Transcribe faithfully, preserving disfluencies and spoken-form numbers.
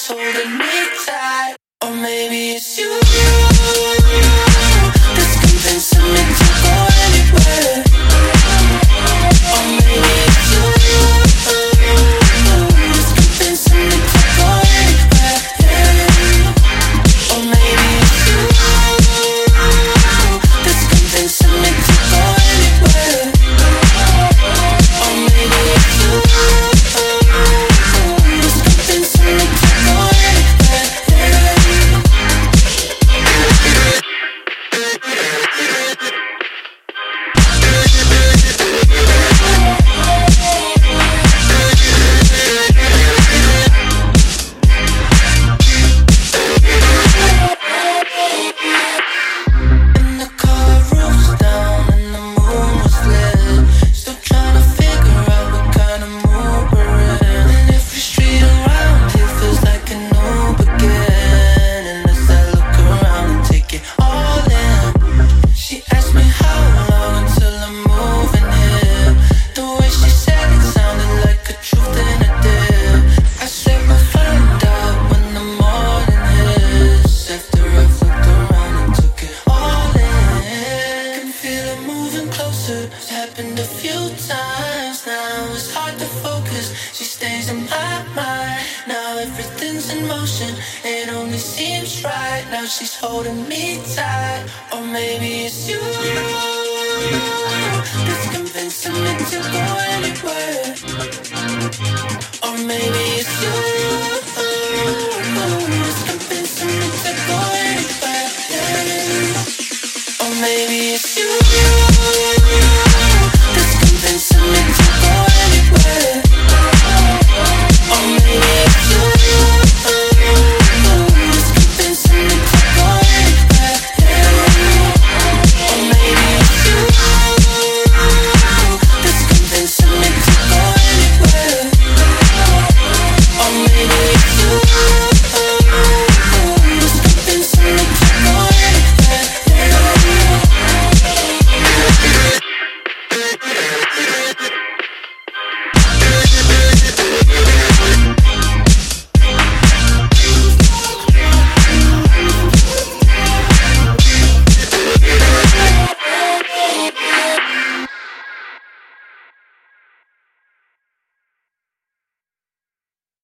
she's holding me tight. Or maybe it's you that's convincing me to go anywhere. Or maybe it's you that's convincing me to go anywhere, yeah. Or maybe it's you that's convincing me to go anywhere. Or maybe it's you that's convincing me to go anywhere, yeah. And the car rolls down and the moon was lit. Still trying to figure out what kind of mood we're in. And every street around here feels like a new beginning. As I look around and take it all in, she asked me how long until I'm moving here. The way she said it sounded like a truth and a dare. I said we'll find out when the morning hits. After I've looked around and took it all in, can feel it moving closer. It's happened a few times now. It's hard to focus. She stays in my mind. Now everything's in motion. It only seems right. Now she's holding me tight. Or maybe it's you that's convincing me to go anywhere. Or maybe it's you